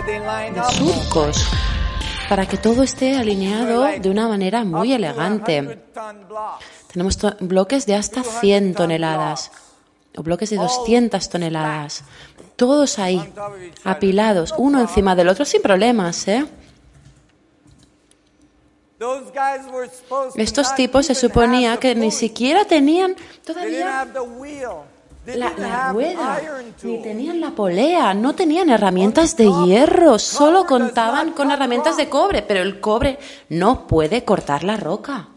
de surcos para que todo esté alineado de una manera muy elegante. Tenemos bloques de hasta 100 toneladas o bloques de 200 toneladas. Todos ahí, apilados, uno encima del otro, sin problemas, ¿eh? Estos tipos se suponía que ni siquiera tenían todavía la rueda, ni tenían la polea, no tenían herramientas de hierro, solo contaban con herramientas de cobre, pero el cobre no puede cortar la roca.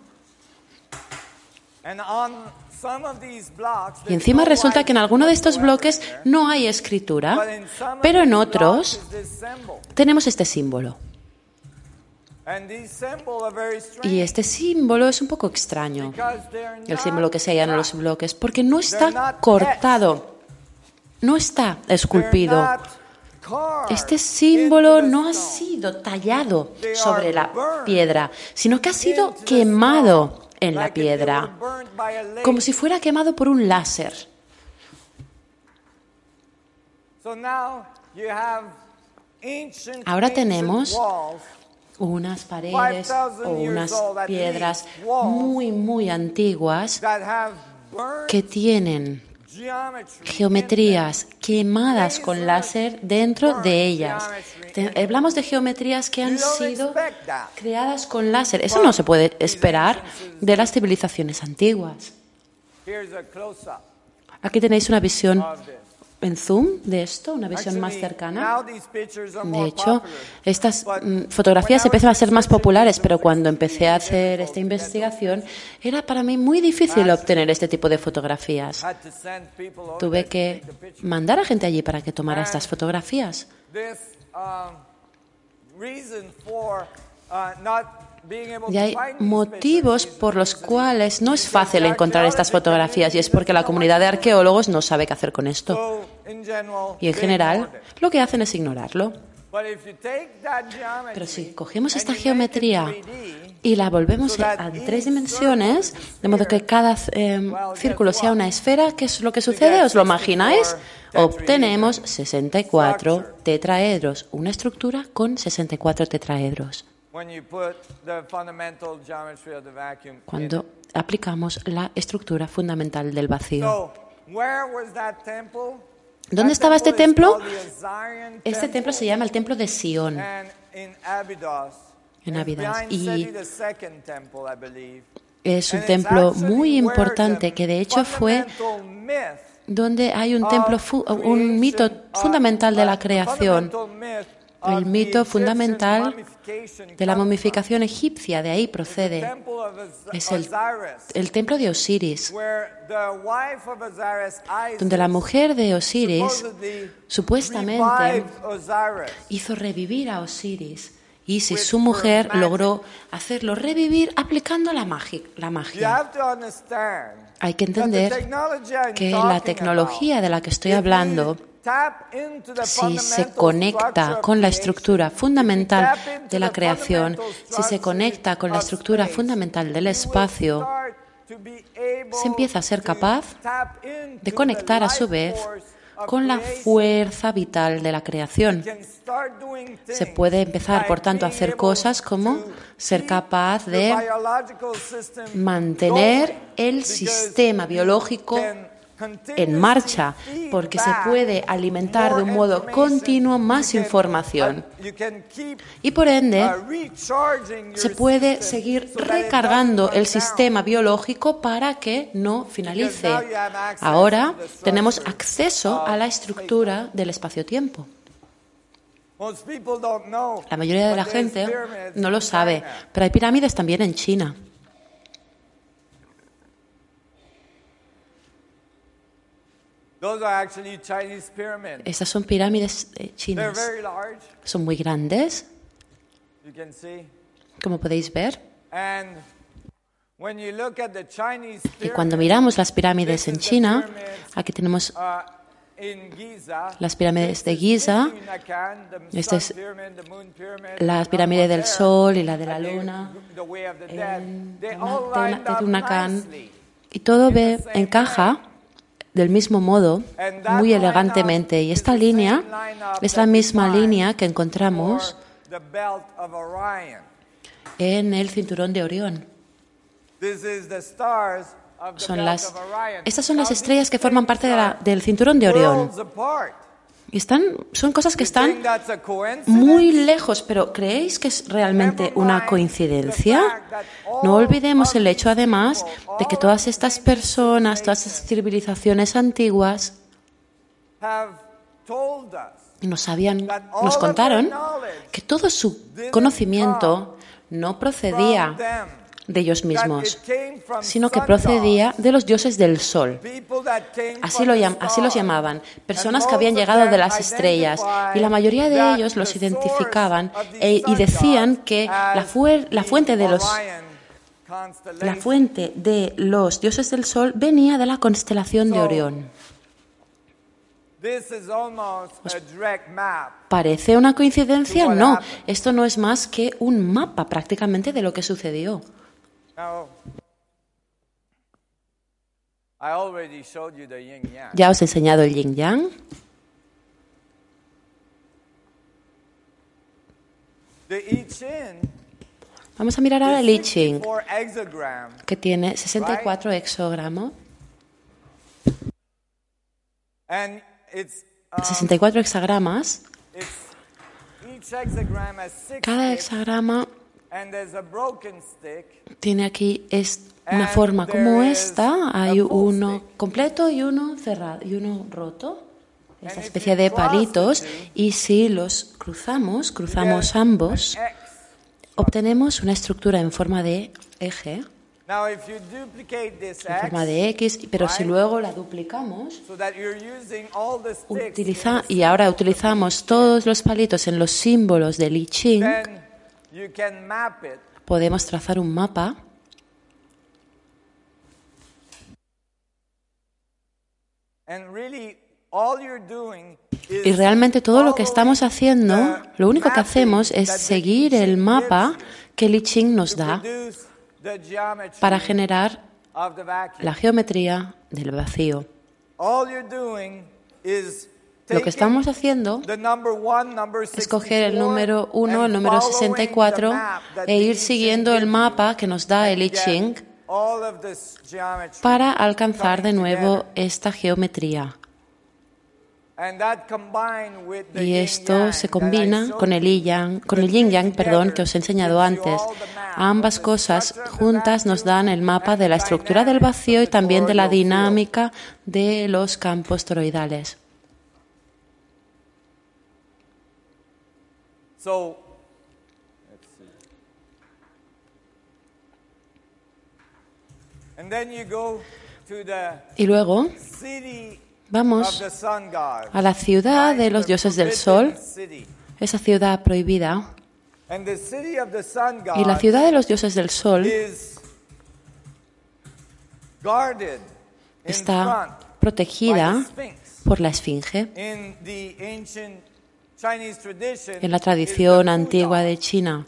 Y encima resulta que en alguno de estos bloques no hay escritura, pero en otros tenemos este símbolo. Y este símbolo es un poco extraño, el símbolo que se halla en los bloques, porque no está cortado, no está esculpido. Este símbolo no ha sido tallado sobre la piedra, sino que ha sido quemado en la piedra, como si fuera quemado por un láser. Ahora tenemos unas paredes o unas piedras muy, muy antiguas que tienen geometrías quemadas con láser dentro de ellas. Hablamos de geometrías que han sido creadas con láser. Eso no se puede esperar de las civilizaciones antiguas. Aquí tenéis una visión en zoom de esto, una visión más cercana. De hecho, estas fotografías empiezan a ser más populares, pero cuando empecé a hacer esta investigación era para mí muy difícil obtener este tipo de fotografías. Tuve que mandar a gente allí para que tomara estas fotografías. Y hay motivos por los cuales no es fácil encontrar estas fotografías, y es porque la comunidad de arqueólogos no sabe qué hacer con esto. Y en general, lo que hacen es ignorarlo. Pero si cogemos esta geometría y la volvemos a 3 dimensiones, de modo que cada círculo sea una esfera, ¿qué es lo que sucede? ¿Os lo imagináis? Obtenemos 64 tetraedros, una estructura con 64 tetraedros. Cuando aplicamos la estructura fundamental del vacío. ¿Dónde estaba este templo? Este templo se llama el Templo de Sion, en Abidos. Y es un templo muy importante que de hecho fue donde hay un mito fundamental de la creación. El mito fundamental de la momificación egipcia, de ahí procede. Es el templo de Osiris, donde la mujer de Osiris supuestamente hizo revivir a Osiris. Y si su mujer logró hacerlo revivir aplicando la magia. Hay que entender que la tecnología de la que estoy hablando, si se conecta con la estructura fundamental de la creación, si se conecta con la estructura fundamental del espacio, se empieza a ser capaz de conectar a su vez con la fuerza vital de la creación. Se puede empezar, por tanto, a hacer cosas como ser capaz de mantener el sistema biológico en marcha, porque se puede alimentar de un modo continuo más información. Y por ende, se puede seguir recargando el sistema biológico para que no finalice. Ahora tenemos acceso a la estructura del espacio-tiempo. La mayoría de la gente no lo sabe, pero hay pirámides también en China. Estas son pirámides chinas. Son muy grandes, como podéis ver. Y cuando miramos las pirámides en China, aquí tenemos las pirámides de Giza. Esta es la pirámide del Sol y la de la Luna, Teotihuacán. Y todo encaja del mismo modo, muy elegantemente. Y esta línea es la misma línea que encontramos en el cinturón de Orión. Estas son las estrellas que forman parte del cinturón de Orión. Y son cosas que están muy lejos, pero ¿creéis que es realmente una coincidencia? No olvidemos el hecho, además, de que todas estas personas, todas estas civilizaciones antiguas, nos contaron que todo su conocimiento no procedía de ellos mismos, sino que procedía de los dioses del sol. Así los llamaban, personas que habían llegado de las estrellas, y la mayoría de ellos los identificaban y decían que la fuente de los dioses del sol venía de la constelación de Orión. ¿Parece una coincidencia? No, esto no es más que un mapa prácticamente de lo que sucedió. Ya os he enseñado el yin yang. Vamos a mirar ahora el I Ching, que tiene 64 hexagramos. 64 hexagramas. Cada hexagrama tiene aquí una forma como esta. Hay uno completo y uno cerrado y uno roto. Esta especie de palitos. Y si los cruzamos ambos, obtenemos una estructura en forma de eje, en forma de X, pero si luego la duplicamos y ahora utilizamos todos los palitos en los símbolos del I Ching, podemos trazar un mapa y realmente todo lo que estamos haciendo, lo único que hacemos es seguir el mapa que el I Ching nos da para generar la geometría del vacío. Lo que estamos haciendo es coger el número 1, el número 64 e ir siguiendo el mapa que nos da el I Ching para alcanzar de nuevo esta geometría. Y esto se combina con el yin yang, que os he enseñado antes. Ambas cosas juntas nos dan el mapa de la estructura del vacío y también de la dinámica de los campos toroidales. Y luego vamos a la ciudad de los dioses del sol, esa ciudad prohibida. Y la ciudad de los dioses del sol está protegida por la esfinge. En la tradición antigua de China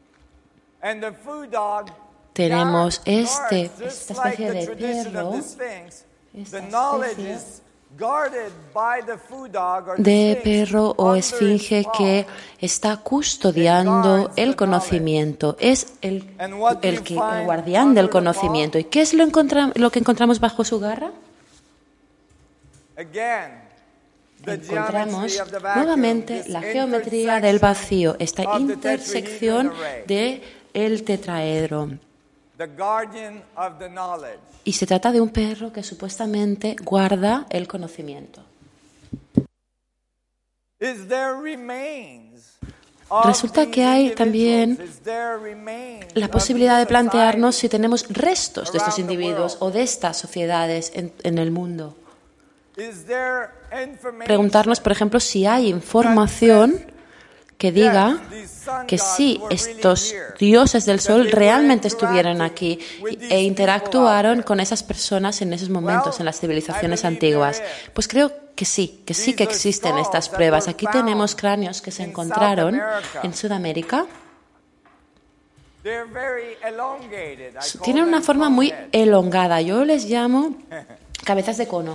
tenemos esta especie de perro, o esfinge que está custodiando el conocimiento. Es el guardián del conocimiento. ¿Y qué es lo que encontramos bajo su garra? Encontramos nuevamente la geometría del vacío, esta intersección del tetraedro. Y se trata de un perro que supuestamente guarda el conocimiento. Resulta que hay también la posibilidad de plantearnos si tenemos restos de estos individuos o de estas sociedades en el mundo. Preguntarnos, por ejemplo, si hay información que diga que sí, estos dioses del sol realmente estuvieron aquí e interactuaron con esas personas en esos momentos, en las civilizaciones antiguas. Pues creo que sí que existen estas pruebas. Aquí tenemos cráneos que se encontraron en Sudamérica. Tienen una forma muy elongada. Yo les llamo cabezas de cono,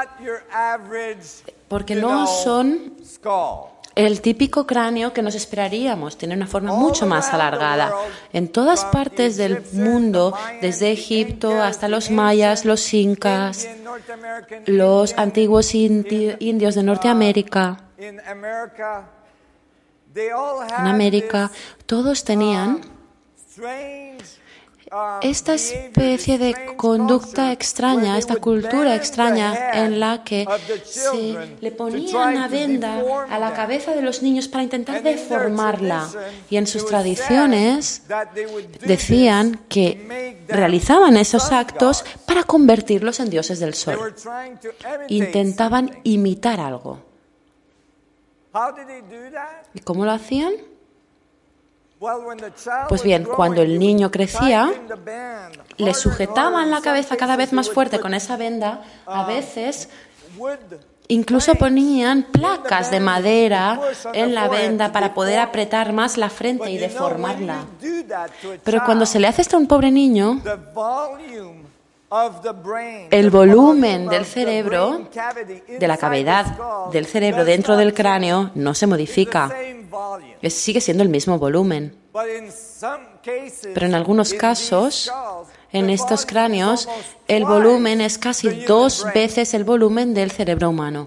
porque no son el típico cráneo que nos esperaríamos. Tiene una forma mucho más alargada. En todas partes del mundo, desde Egipto hasta los mayas, los incas, los antiguos indios de Norteamérica, en América, todos tenían esta especie de conducta extraña, esta cultura extraña en la que se le ponía una venda a la cabeza de los niños para intentar deformarla. Y en sus tradiciones decían que realizaban esos actos para convertirlos en dioses del sol. Intentaban imitar algo. ¿Y cómo lo hacían? Pues bien, cuando el niño crecía, le sujetaban la cabeza cada vez más fuerte con esa venda. A veces incluso ponían placas de madera en la venda para poder apretar más la frente y deformarla. Pero cuando se le hace esto a un pobre niño, el volumen del cerebro, de la cavidad del cerebro dentro del cráneo, no se modifica. Sigue siendo el mismo volumen. Pero en algunos casos, en estos cráneos, el volumen es casi 2 veces el volumen del cerebro humano.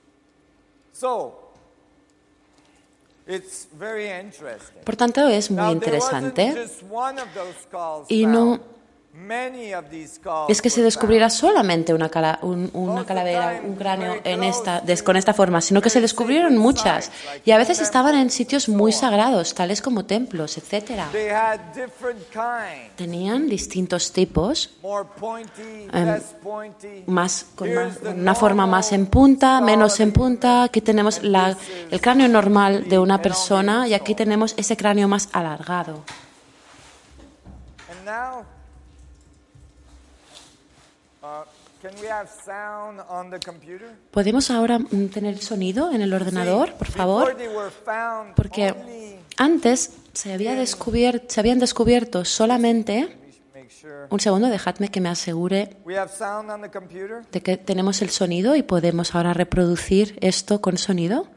Por tanto, es muy interesante. Y no es que se descubriera solamente una calavera, un cráneo con esta forma, sino que se descubrieron muchas. Y a veces estaban en sitios muy sagrados, tales como templos, etc. Tenían distintos tipos, con una forma más en punta, menos en punta. Aquí tenemos el cráneo normal de una persona y aquí tenemos ese cráneo más alargado. ¿Podemos ahora tener sonido en el ordenador, por favor? Porque antes se habían descubierto solamente... Un segundo, dejadme que me asegure de que tenemos el sonido y podemos ahora reproducir esto con sonido.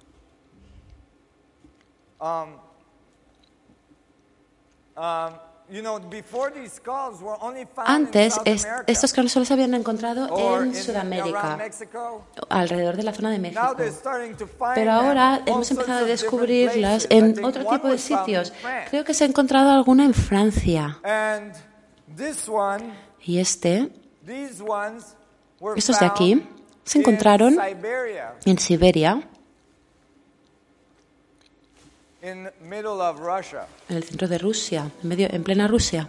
Antes, estos cráneos solo se habían encontrado en Sudamérica, alrededor de la zona de México. Pero ahora hemos empezado a descubrirlas en otro tipo de sitios. Creo que se ha encontrado alguna en Francia. Y estos de aquí, se encontraron en Siberia, en el centro de Rusia, en plena Rusia.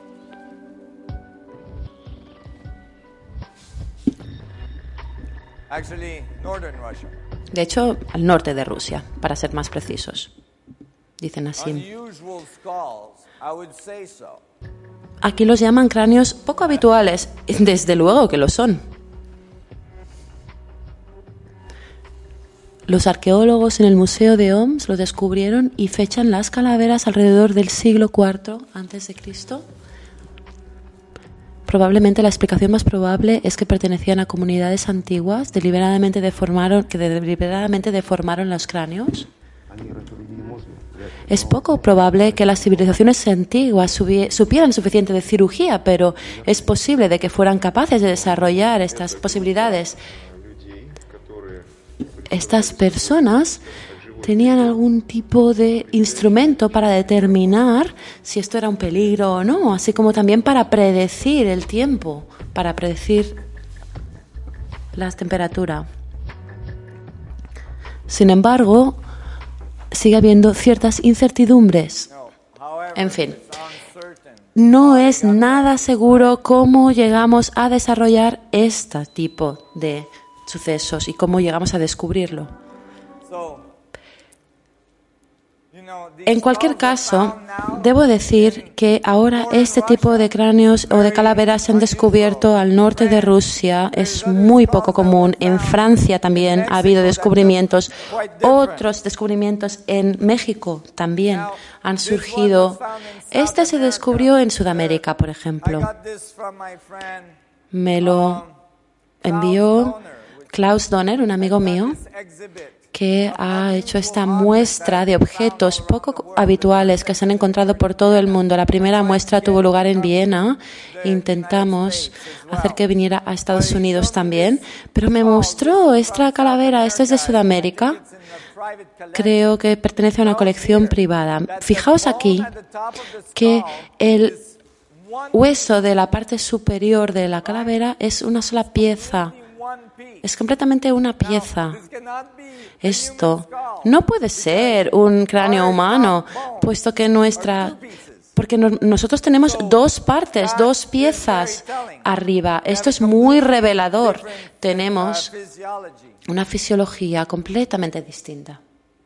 De hecho, al norte de Rusia, para ser más precisos. Dicen así. Aquí los llaman cráneos poco habituales. Desde luego que lo son. Los arqueólogos en el Museo de Oms lo descubrieron y fechan las calaveras alrededor del siglo IV a.C. Probablemente la explicación más probable es que pertenecían a comunidades antiguas que deliberadamente deformaron los cráneos. Es poco probable que las civilizaciones antiguas supieran suficiente de cirugía, pero es posible de que fueran capaces de desarrollar estas posibilidades. Estas personas tenían algún tipo de instrumento para determinar si esto era un peligro o no, así como también para predecir el tiempo, para predecir la temperatura. Sin embargo, sigue habiendo ciertas incertidumbres. En fin, no es nada seguro cómo llegamos a desarrollar este tipo de sucesos y cómo llegamos a descubrirlo. En cualquier caso, debo decir que ahora este tipo de cráneos o de calaveras se han descubierto al norte de Rusia. Es muy poco común. En Francia también ha habido descubrimientos. Otros descubrimientos en México también han surgido. Este se descubrió en Sudamérica, por ejemplo. Me lo envió Klaus Donner, un amigo mío, que ha hecho esta muestra de objetos poco habituales que se han encontrado por todo el mundo. La primera muestra tuvo lugar en Viena. Intentamos hacer que viniera a Estados Unidos también, pero me mostró esta calavera. Esto es de Sudamérica. Creo que pertenece a una colección privada. Fijaos aquí que el hueso de la parte superior de la calavera es una sola pieza. Es completamente una pieza. Esto no puede ser un cráneo humano, puesto que porque nosotros tenemos dos partes, dos piezas arriba. Esto es muy revelador. Tenemos una fisiología completamente distinta.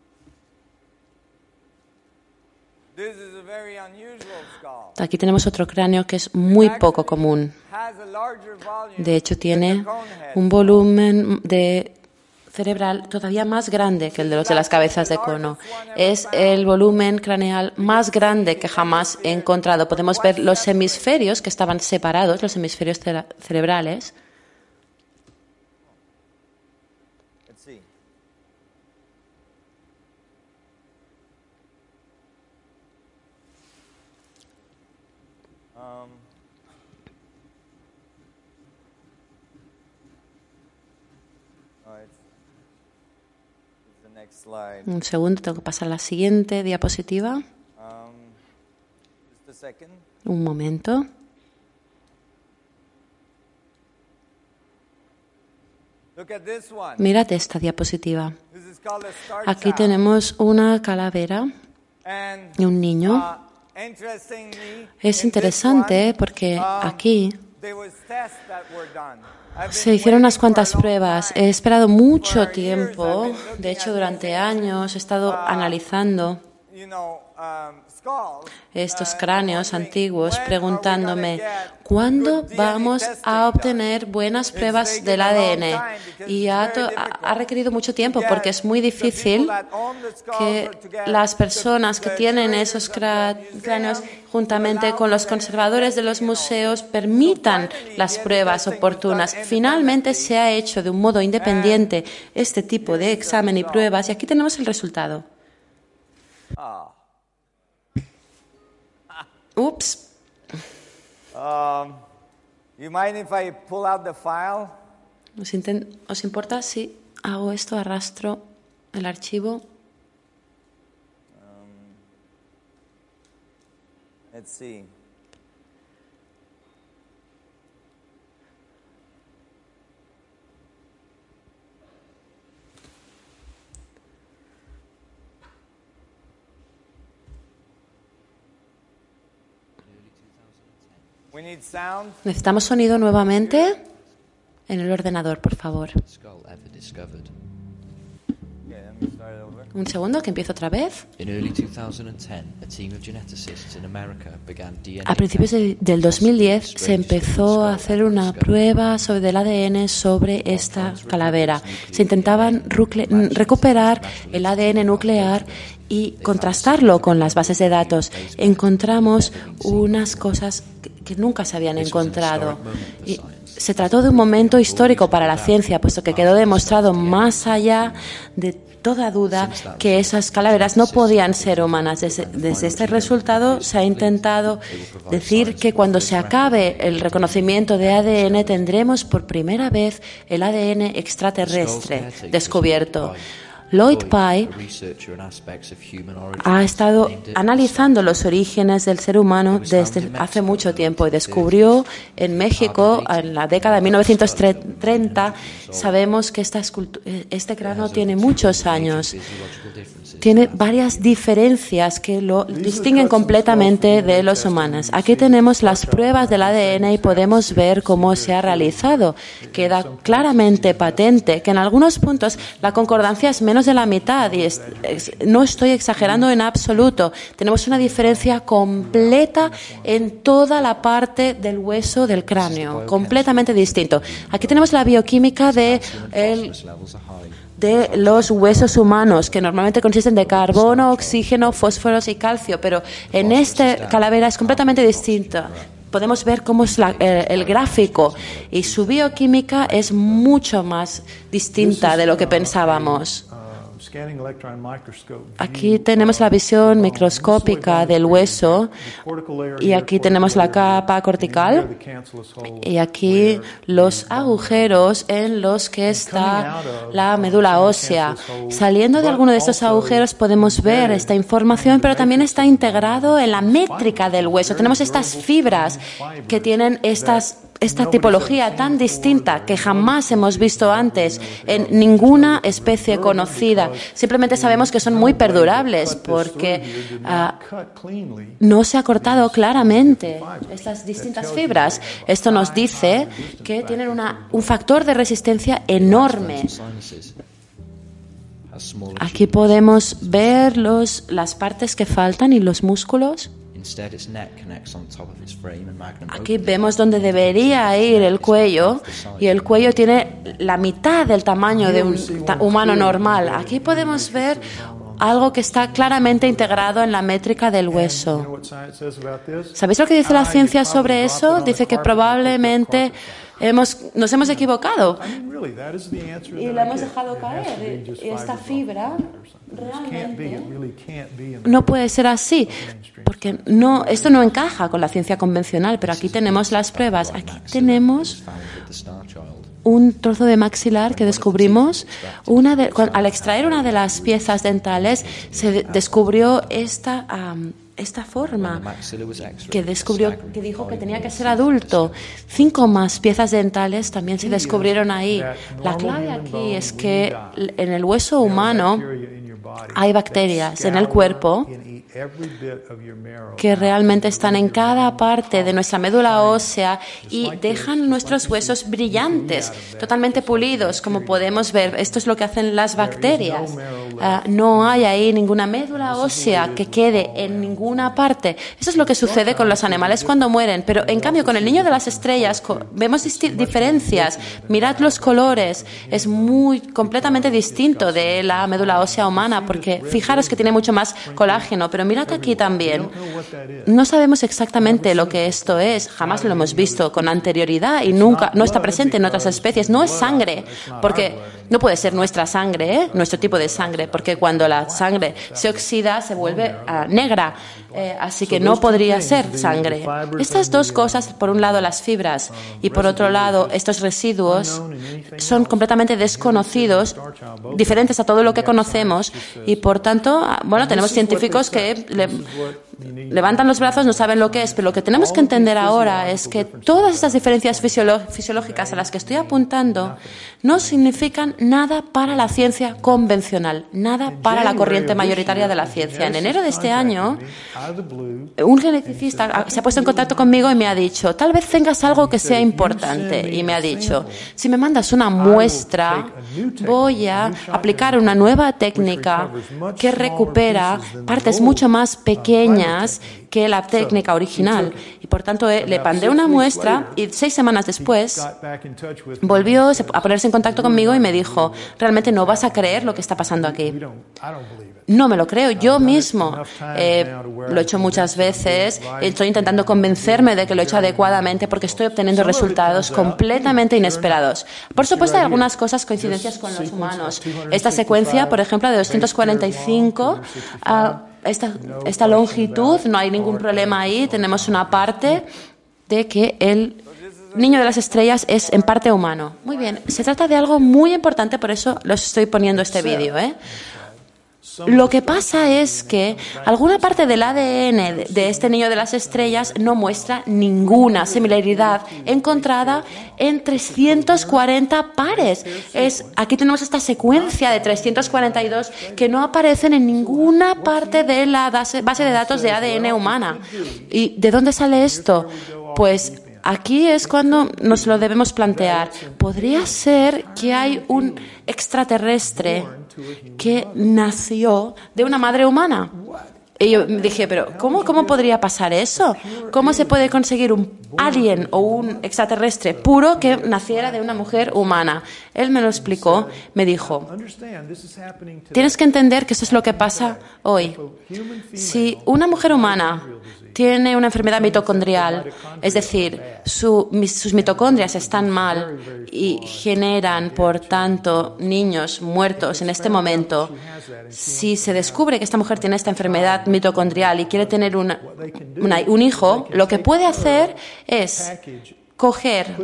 Aquí tenemos otro cráneo que es muy poco común. De hecho, tiene un volumen cerebral todavía más grande que el de los de las cabezas de cono. Es el volumen craneal más grande que jamás he encontrado. Podemos ver los hemisferios que estaban separados, los hemisferios cerebrales. Un segundo, tengo que pasar a la siguiente diapositiva. Un momento. Mirad esta diapositiva. Aquí tenemos una calavera y un niño. Es interesante porque aquí se hicieron unas cuantas pruebas. He esperado mucho tiempo, de hecho durante años he estado analizando estos cráneos antiguos, preguntándome ¿cuándo vamos a obtener buenas pruebas del ADN? Y ha requerido mucho tiempo porque es muy difícil que las personas que tienen esos cráneos, juntamente con los conservadores de los museos, permitan las pruebas oportunas. Finalmente se ha hecho de un modo independiente este tipo de examen y pruebas y aquí tenemos el resultado. Ups. You mind if I pull out the file? ¿Os importa si hago esto, arrastro el archivo? Let's see. Necesitamos sonido nuevamente en el ordenador, por favor. Un segundo, que empiezo otra vez. A principios del 2010 se empezó a hacer una prueba sobre el ADN sobre esta calavera. Se intentaban recuperar el ADN nuclear y contrastarlo con las bases de datos. Encontramos unas cosas que nunca se habían encontrado. Y se trató de un momento histórico para la ciencia, puesto que quedó demostrado más allá de toda duda que esas calaveras no podían ser humanas. Desde este resultado se ha intentado decir que cuando se acabe el reconocimiento de ADN tendremos por primera vez el ADN extraterrestre descubierto. Lloyd Pye ha estado analizando los orígenes del ser humano desde hace mucho tiempo y descubrió en México, en la década de 1930, sabemos que este cráneo tiene muchos años. Tiene varias diferencias que lo distinguen completamente de los humanos. Aquí tenemos las pruebas del ADN y podemos ver cómo se ha realizado. Queda claramente patente que en algunos puntos la concordancia es menos de la mitad y no estoy exagerando en absoluto. Tenemos una diferencia completa en toda la parte del hueso del cráneo, completamente distinto. Aquí tenemos la bioquímica de los huesos humanos, que normalmente consisten de carbono, oxígeno, fósforos y calcio, pero en esta calavera es completamente distinta. podemos ver cómo es el gráfico, y su bioquímica es mucho más distinta de lo que pensábamos. Aquí tenemos la visión microscópica del hueso, y aquí tenemos la capa cortical, y aquí los agujeros en los que está la médula ósea. Saliendo de alguno de estos agujeros podemos ver esta información, pero también está integrado en la métrica del hueso. Tenemos estas fibras que tienen esta tipología tan distinta que jamás hemos visto antes en ninguna especie conocida. Simplemente sabemos que son muy perdurables porque no se ha cortado claramente estas distintas fibras. Esto nos dice que tienen un factor de resistencia enorme. Aquí podemos ver las partes que faltan y los músculos. Aquí vemos donde debería ir el cuello, y el cuello tiene la mitad del tamaño de un humano normal. Aquí podemos ver algo que está claramente integrado en la métrica del hueso. ¿Sabéis lo que dice la ciencia sobre eso? Dice que probablemente nos hemos equivocado y la hemos dejado caer. Y esta fibra realmente no puede ser así, porque esto no encaja con la ciencia convencional, pero aquí tenemos las pruebas. Aquí tenemos un trozo de maxilar que descubrimos. Al extraer una de las piezas dentales se descubrió esta forma que dijo que tenía que ser adulto. 5 más piezas dentales también se descubrieron ahí. La clave aquí es que en el hueso humano hay bacterias en el cuerpo que realmente están en cada parte de nuestra médula ósea y dejan nuestros huesos brillantes, totalmente pulidos, como podemos ver. Esto es lo que hacen las bacterias. No hay ahí ninguna médula ósea que quede en ninguna parte. Eso es lo que sucede con los animales cuando mueren, pero en cambio con el niño de las estrellas vemos diferencias. Mirad los colores, es completamente distinto de la médula ósea humana, porque fijaros que tiene mucho más colágeno, pero mirad aquí también. No sabemos exactamente lo que esto es, jamás lo hemos visto con anterioridad y no está presente en otras especies. No es sangre, porque no puede ser nuestra sangre, nuestro tipo de sangre, porque cuando la sangre se oxida se vuelve negra, así que no podría ser sangre. Estas dos cosas, por un lado las fibras y por otro lado estos residuos, son completamente desconocidos, diferentes a todo lo que conocemos, y por tanto, tenemos científicos que levantan los brazos, no saben lo que es, pero lo que tenemos que entender ahora es que todas estas diferencias fisiológicas a las que estoy apuntando no significan nada para la ciencia convencional, nada para la corriente mayoritaria de la ciencia. En enero de este año, un geneticista se ha puesto en contacto conmigo y me ha dicho: tal vez tengas algo que sea importante, y me ha dicho: si me mandas una muestra, voy a aplicar una nueva técnica que recupera partes mucho más pequeñas que la técnica original. Y por tanto le mandé una muestra, y 6 semanas después volvió a ponerse en contacto conmigo y me dijo: realmente no vas a creer lo que está pasando aquí. No me lo creo yo mismo. Lo he hecho muchas veces. Estoy intentando convencerme de que lo he hecho adecuadamente porque estoy obteniendo resultados completamente inesperados. Por supuesto, hay algunas coincidencias con los humanos. Esta secuencia, por ejemplo, de 245, esta longitud, no hay ningún problema ahí. Tenemos una parte de que el niño de las estrellas es en parte humano. Muy bien, se trata de algo muy importante, por eso los estoy poniendo este vídeo, Lo que pasa es que alguna parte del ADN de este niño de las estrellas no muestra ninguna similaridad encontrada en 340 pares. Aquí tenemos esta secuencia de 342 que no aparecen en ninguna parte de la base de datos de ADN humana. ¿Y de dónde sale esto? Pues aquí es cuando nos lo debemos plantear. ¿Podría ser que hay un extraterrestre que nació de una madre humana? Y yo dije, pero ¿cómo podría pasar eso? ¿Cómo se puede conseguir un alien o un extraterrestre puro que naciera de una mujer humana. Él me lo explicó, me dijo, tienes que entender que esto es lo que pasa hoy. Si una mujer humana tiene una enfermedad mitocondrial, es decir, sus mitocondrias están mal y generan, por tanto, niños muertos en este momento. Si se descubre que esta mujer tiene esta enfermedad mitocondrial y quiere tener un hijo, lo que puede hacer es coger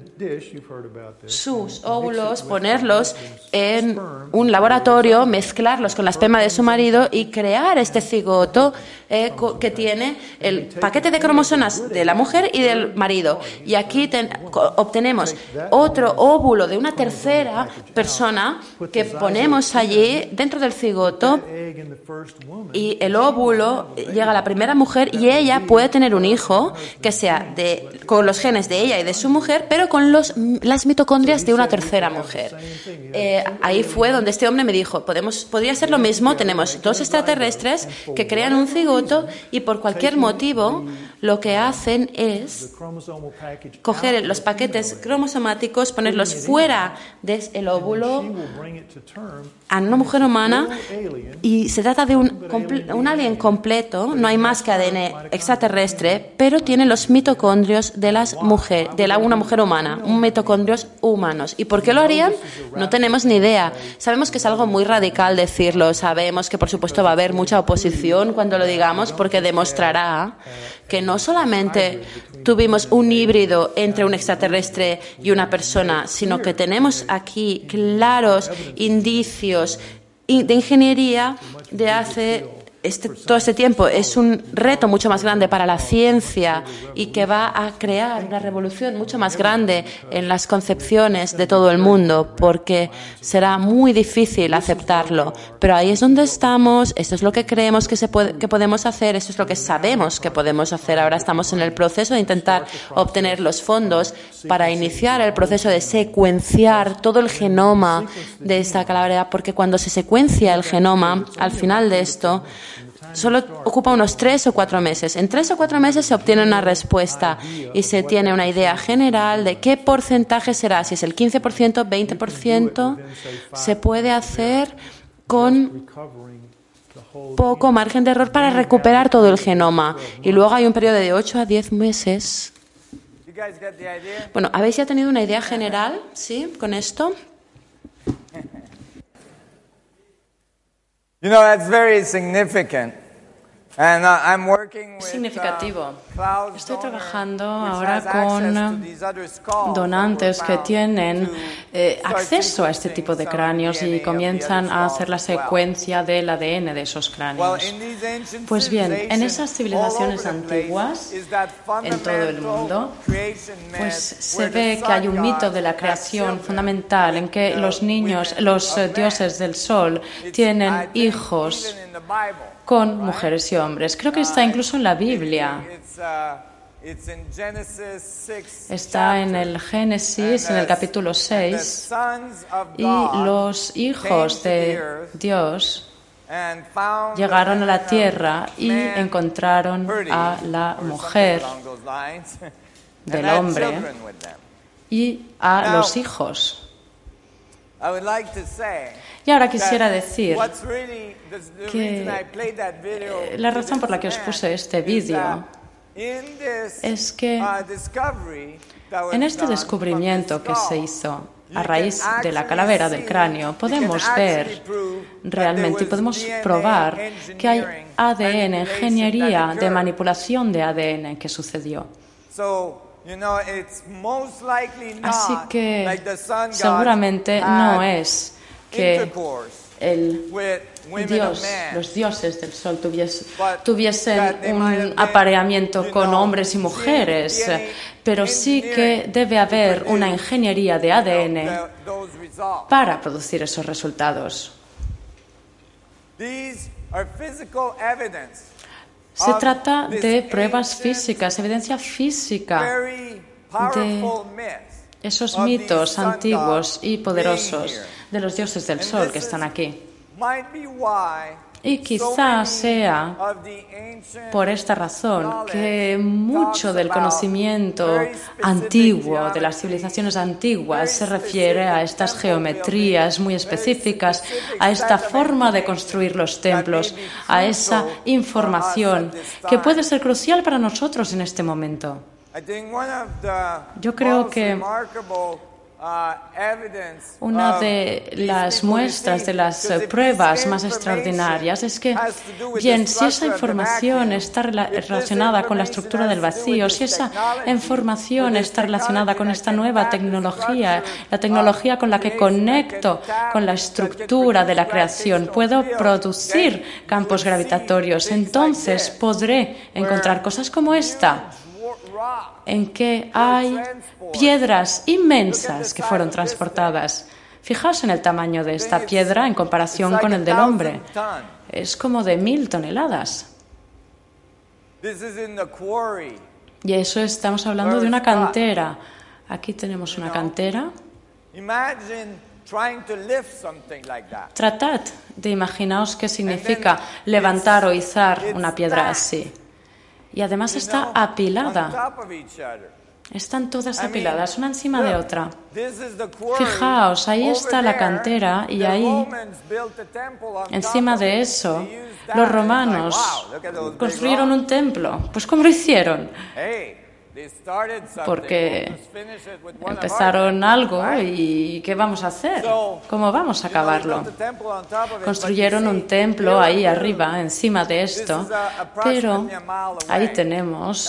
sus óvulos, ponerlos en un laboratorio, mezclarlos con la esperma de su marido y crear este cigoto que tiene el paquete de cromosomas de la mujer y del marido. Y aquí obtenemos otro óvulo de una tercera persona que ponemos allí dentro del cigoto y el óvulo llega a la primera mujer y ella puede tener un hijo que sea con los genes de ella y de su mujer, pero con las mitocondrias de una tercera mujer. Ahí fue donde este hombre me dijo, podría ser lo mismo, tenemos dos extraterrestres que crean un cigoto y por cualquier motivo lo que hacen es coger los paquetes cromosomáticos, ponerlos fuera del óvulo a una mujer humana y se trata de un alien completo, no hay más que ADN extraterrestre, pero tiene los mitocondrios de una mujer humana, mitocondrios humanos. ¿Y por qué lo harían? No tenemos ni idea. Sabemos que es algo muy radical decirlo, sabemos que por supuesto va a haber mucha oposición cuando lo digamos porque demostrará que no solamente tuvimos un híbrido entre un extraterrestre y una persona, sino que tenemos aquí claros indicios de ingeniería de hace todo este tiempo. Es un reto mucho más grande para la ciencia y que va a crear una revolución mucho más grande en las concepciones de todo el mundo, porque será muy difícil aceptarlo. Pero ahí es donde estamos, esto es lo que creemos que podemos hacer, esto es lo que sabemos que podemos hacer. Ahora estamos en el proceso de intentar obtener los fondos para iniciar el proceso de secuenciar todo el genoma de esta calavera, porque cuando se secuencia el genoma, al final de esto, solo ocupa unos 3 o 4 meses. En 3 o 4 meses se obtiene una respuesta y se tiene una idea general de qué porcentaje será. Si es el 15%, 20%, se puede hacer con poco margen de error para recuperar todo el genoma. Y luego hay un periodo de 8 a 10 meses. Bueno, ¿habéis ya tenido una idea general, sí, con esto? You know, that's very significant. And I'm working with, Significativo. Klaus Estoy Donner, trabajando which ahora has access con to these other skulls donantes that que were tienen found to acceso a start este tipo de sequencing cráneos some of the y DNA of the comienzan other a hacer la skulls as well. secuencia del ADN de esos Well, cráneos. in these ancient Pues bien, en civilizations esas civilizaciones all over the place antiguas, is that en todo el fundamental mundo, creation myth pues se where the ve que hay un sun mito god de la has creación children fundamental en que with los the niños, women los of man. dioses del sol, It's, tienen I think, hijos even in the Bible, con right? mujeres y hombres. Creo que está incluso en la Biblia. It's in Genesis 6 Está en chapter. el Génesis, en el capítulo 6, y los hijos de Dios llegaron a la tierra y encontraron a la mujer del hombre y a los hijos. Y ahora quisiera decir que la razón por la que os puse este vídeo es que en este descubrimiento que se hizo a raíz de la calavera del cráneo, podemos ver realmente y podemos probar que hay ADN, ingeniería de manipulación de ADN que sucedió. Así que seguramente no es que los dioses del sol tuviesen un apareamiento con hombres y mujeres, pero sí que debe haber una ingeniería de ADN para producir esos resultados. Se trata de pruebas físicas, evidencia física de esos mitos antiguos y poderosos de los dioses del sol que están aquí. Y quizás sea por esta razón que mucho del conocimiento antiguo, de las civilizaciones antiguas, se refiere a estas geometrías muy específicas, a esta forma de construir los templos, a esa información que puede ser crucial para nosotros en este momento. Yo creo que una de las muestras, de las pruebas más extraordinarias es que, bien, si esa información está relacionada con la estructura del vacío, si esa información está relacionada con esta nueva tecnología, la tecnología con la que conecto con la estructura de la creación, puedo producir campos gravitatorios, entonces podré encontrar cosas como esta, en que hay piedras inmensas que fueron transportadas. Fijaos en el tamaño de esta piedra en comparación con el del hombre. Es como de 1000 toneladas. Y eso estamos hablando de una cantera. Aquí tenemos una cantera. Tratad de imaginaos qué significa levantar o izar una piedra así. Y además está apilada. Están todas apiladas, una encima de otra. Fijaos, ahí está la cantera y ahí, encima de eso, los romanos construyeron un templo. Pues ¿cómo lo hicieron? Porque empezaron algo y ¿qué vamos a hacer? ¿Cómo vamos a acabarlo? Construyeron un templo ahí arriba, encima de esto, pero ahí tenemos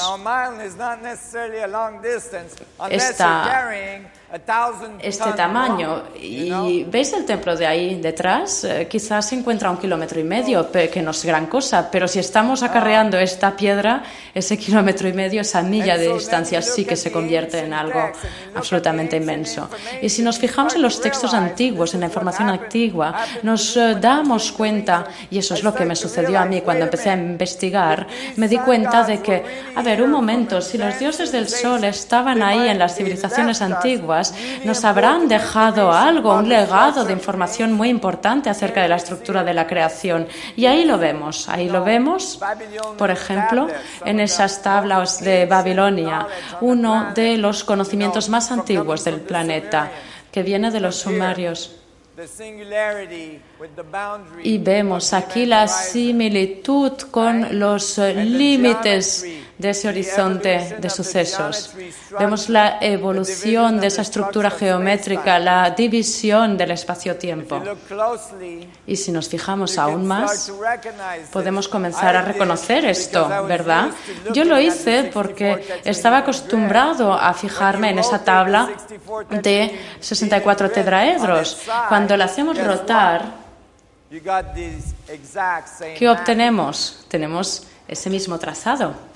este tamaño. ¿Y veis el templo de ahí detrás? Quizás se encuentra a 1,5 kilómetros, que no es gran cosa, pero si estamos acarreando esta piedra, ese 1,5 kilómetros, esa milla de distancia sí que se convierte en algo absolutamente inmenso. Y si nos fijamos en los textos antiguos, en la información antigua, nos damos cuenta, y eso es lo que me sucedió a mí cuando empecé a investigar, me di cuenta de que, a ver, un momento, si los dioses del sol estaban ahí en las civilizaciones antiguas, nos habrán dejado algo, un legado de información muy importante acerca de la estructura de la creación. Y ahí lo vemos, por ejemplo, en esas tablas de Babilonia, uno de los conocimientos más antiguos del planeta, que viene de los sumerios. Y vemos aquí la similitud con los límites de ese horizonte de sucesos. Vemos la evolución de esa estructura geométrica, la división del espacio-tiempo. Y si nos fijamos aún más, podemos comenzar a reconocer esto, ¿verdad? Yo lo hice porque estaba acostumbrado a fijarme en esa tabla de 64 tetraedros. Cuando la hacemos rotar, ¿qué obtenemos? Tenemos ese mismo trazado.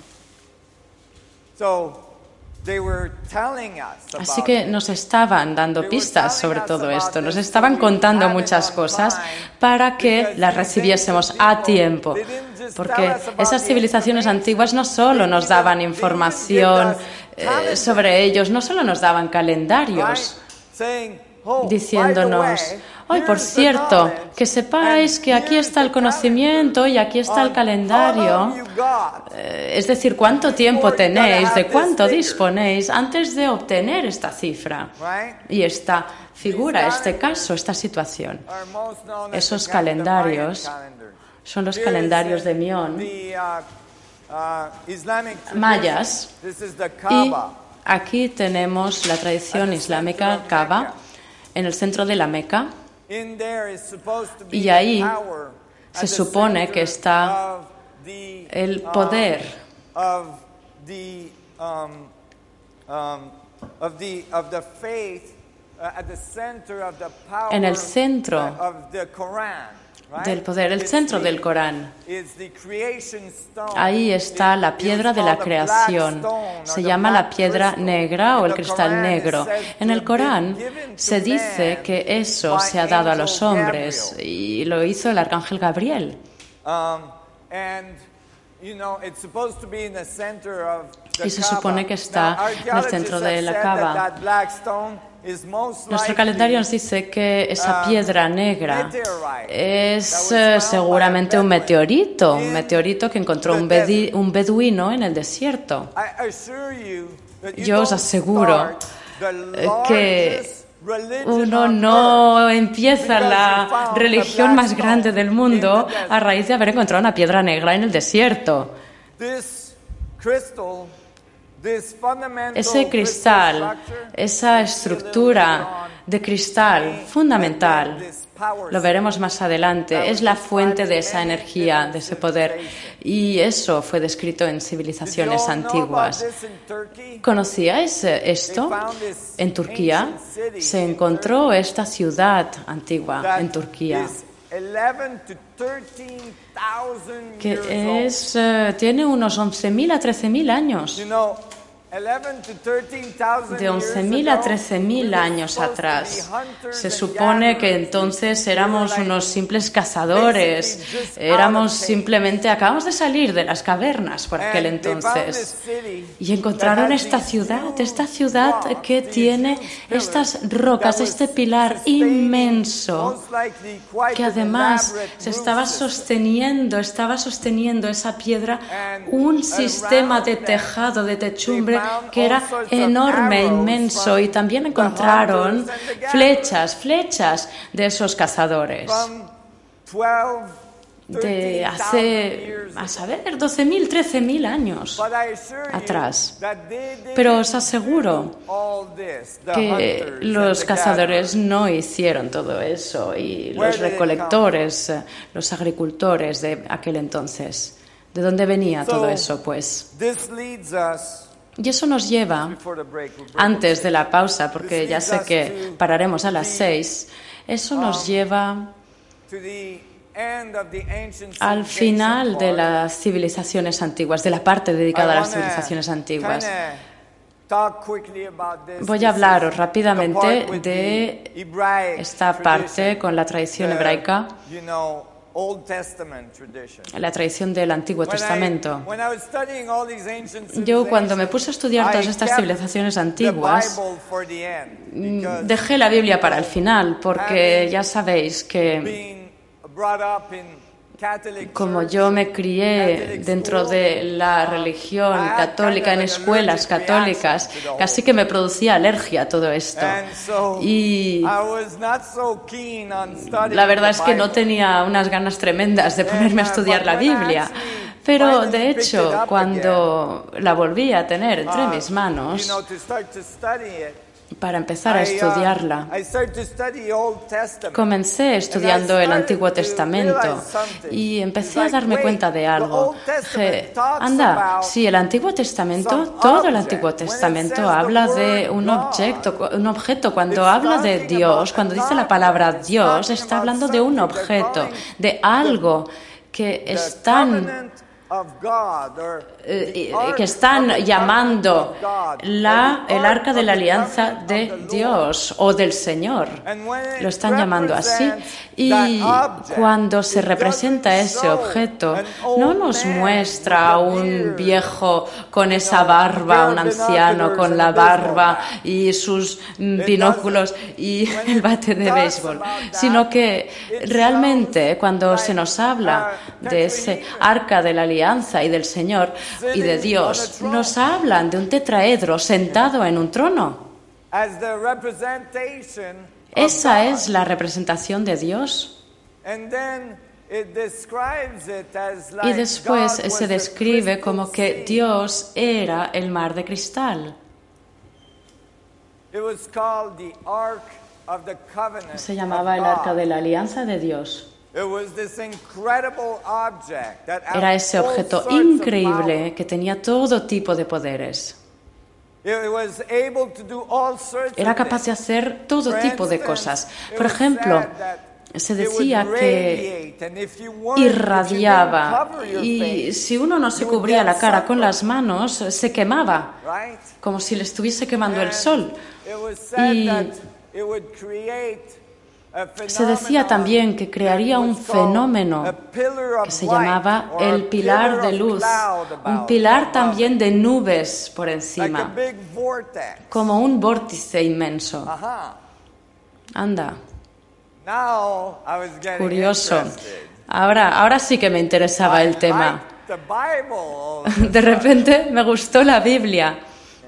Así que nos estaban dando pistas sobre todo esto, nos estaban contando muchas cosas para que las recibiésemos a tiempo, porque esas civilizaciones antiguas no solo nos daban información sobre ellos, no solo nos daban calendarios, diciéndonos: hoy, por cierto, que sepáis que aquí está el conocimiento y aquí está el calendario. Es decir, cuánto tiempo tenéis, de cuánto disponéis antes de obtener esta cifra y esta figura, este caso, esta situación. Esos calendarios son los calendarios de Mion, mayas, y aquí tenemos la tradición islámica, Kaaba, en el centro de la Meca. Y ahí se supone que está el poder en el centro del poder, el centro del Corán. Ahí está la piedra de la creación. Se llama la piedra negra o el cristal negro. En el Corán se dice que eso se ha dado a los hombres y lo hizo el arcángel Gabriel. Y se supone que está en el centro de la cava. Nuestro calendario nos dice que esa piedra negra es seguramente un meteorito que encontró un beduino en el desierto. Yo os aseguro que uno no empieza la religión más grande del mundo a raíz de haber encontrado una piedra negra en el desierto. Ese cristal, esa estructura de cristal fundamental, lo veremos más adelante, es la fuente de esa energía, de ese poder. Y eso fue descrito en civilizaciones antiguas. ¿Conocíais esto? En Turquía se encontró esta ciudad antigua en Turquía, que tiene unos 11.000 a 13.000 años. De 11.000 a 13.000 años atrás. Se supone que entonces éramos unos simples cazadores, acabamos de salir de las cavernas por aquel entonces. Y encontraron esta ciudad que tiene estas rocas, este pilar inmenso, que además estaba sosteniendo esa piedra un sistema de tejado, de techumbre, que era enorme, inmenso, y también encontraron flechas de esos cazadores de hace, 12.000, 13.000 años atrás. Pero os aseguro que los cazadores no hicieron todo eso, y los recolectores, los agricultores de aquel entonces. ¿De dónde venía todo eso, pues? Y eso nos lleva, antes de la pausa, porque ya sé que pararemos a las 6, eso nos lleva al final de las civilizaciones antiguas, de la parte dedicada a las civilizaciones antiguas. Voy a hablaros rápidamente de esta parte con la tradición hebraica, la tradición del Antiguo Testamento. Yo, cuando me puse a estudiar todas estas civilizaciones antiguas, dejé la Biblia para el final, porque ya sabéis que, como yo me crié dentro de la religión católica, en escuelas católicas, casi que me producía alergia a todo esto. Y la verdad es que no tenía unas ganas tremendas de ponerme a estudiar la Biblia. Pero, de hecho, cuando la volví a tener entre mis manos, para empezar a estudiarla, comencé estudiando el Antiguo Testamento y empecé a darme cuenta de algo. Anda, si el Antiguo Testamento, todo el Antiguo Testamento habla de un objeto. Cuando habla de Dios, cuando dice la palabra Dios, está hablando de un objeto, de algo que están llamando el arca de la alianza de Dios o del Señor. Lo están llamando así. Y cuando se representa ese objeto, no nos muestra a un viejo con esa barba, un anciano con la barba y sus binóculos y el bate de béisbol, sino que realmente, cuando se nos habla de ese arca de la alianza y del Señor y de Dios, nos hablan de un tetraedro sentado en un trono. Esa es la representación de Dios. Y después se describe como que Dios era el mar de cristal. Se llamaba el arca de la alianza de Dios. Era ese objeto increíble que tenía todo tipo de poderes. Era capaz de hacer todo tipo de cosas. Por ejemplo, se decía que irradiaba, y si uno no se cubría la cara con las manos, se quemaba, como si le estuviese quemando el sol. Y Se decía también que crearía un fenómeno que se llamaba el pilar de luz, un pilar también de nubes por encima, como un vórtice inmenso. Anda, curioso. Ahora sí que me interesaba el tema. De repente me gustó la Biblia.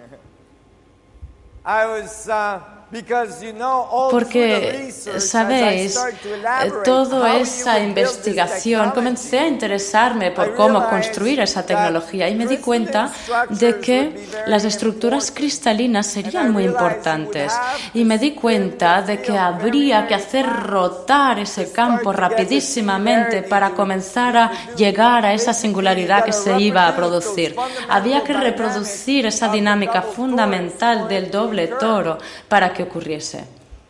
Porque, sabéis, toda esa investigación, comencé a interesarme por cómo construir esa tecnología y me di cuenta de que las estructuras cristalinas serían muy importantes y me di cuenta de que habría que hacer rotar ese campo rapidísimamente para comenzar a llegar a esa singularidad que se iba a producir. Había que reproducir esa dinámica fundamental del doble toro para que ocurriese.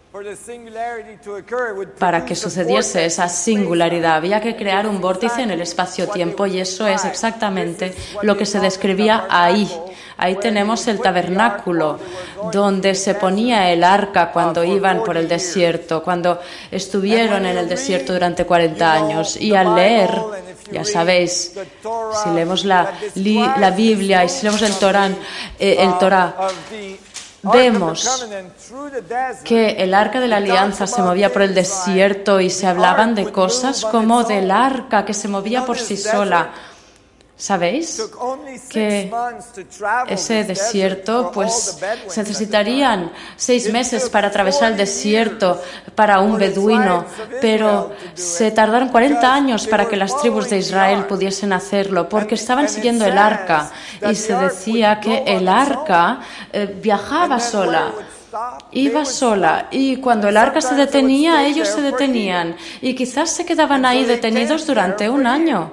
Para que sucediese esa singularidad había que crear un vórtice en el espacio-tiempo y eso es exactamente lo que se describía ahí. Ahí tenemos el tabernáculo donde se ponía el arca cuando iban por el desierto, cuando estuvieron en el desierto durante 40 años. Y al leer, ya sabéis, si leemos la Biblia y si leemos el Torá, vemos que el arca de la alianza se movía por el desierto y se hablaban de cosas como del arca que se movía por sí sola. ¿Sabéis? Que ese desierto, pues, se necesitarían 6 meses para atravesar el desierto para un beduino, pero se tardaron 40 años para que las tribus de Israel pudiesen hacerlo, porque estaban siguiendo el arca y se decía que el arca viajaba sola. Iba sola y cuando el arca se detenía, ellos se detenían y quizás se quedaban ahí detenidos durante un año.